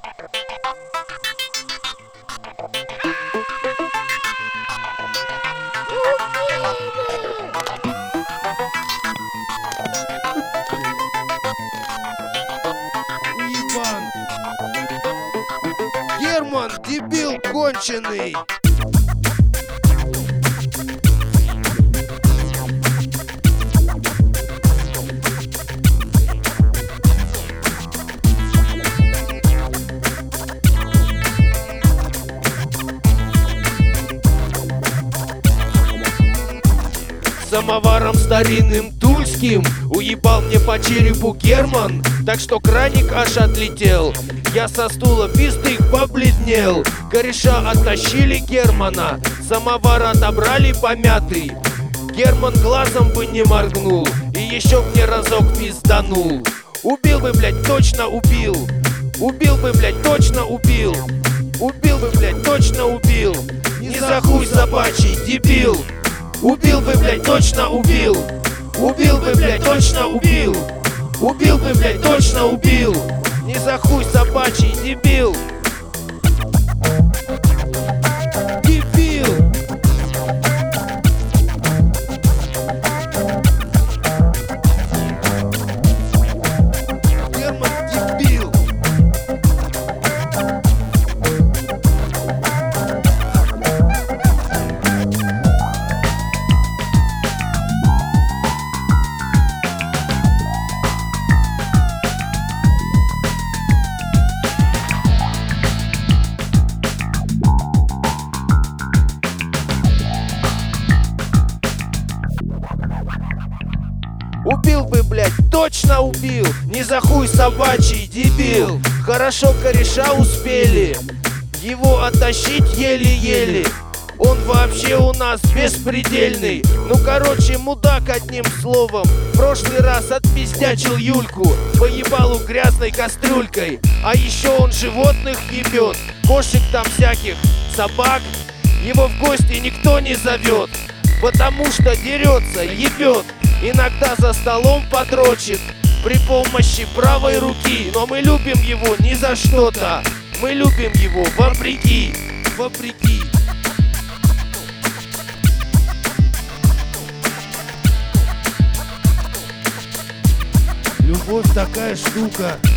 Уебан! Герман, дебил конченый! Самоваром старинным тульским уебал мне по черепу Герман, так что краник аж отлетел. Я со стула пиздык побледнел. Кореша оттащили Германа, самовар отобрали помятый. Герман глазом бы не моргнул и еще мне разок пизданул. Убил бы, блядь, точно убил. Убил бы, блядь, точно убил. Убил бы, блядь, точно убил. Не за хуй собачий, дебил. Убил бы, блядь, точно убил. Убил бы, блядь, точно убил. Убил бы, блядь, точно убил. Не за хуй собачий, дебил. Дебил. Герман дебил. Убил бы, блядь, точно убил. Не за хуй собачий, дебил. Хорошо кореша успели его оттащить еле-еле. Он вообще у нас беспредельный. Ну короче, мудак, одним словом. В прошлый раз отпиздячил Юльку по ебалу грязной кастрюлькой. А еще он животных ебет, кошек там всяких, собак. Его в гости никто не зовет, потому что дерется, ебет. Иногда за столом подрочит при помощи правой руки. Но мы любим его не за что-то, мы любим его вопреки. Вопреки. Любовь такая штука.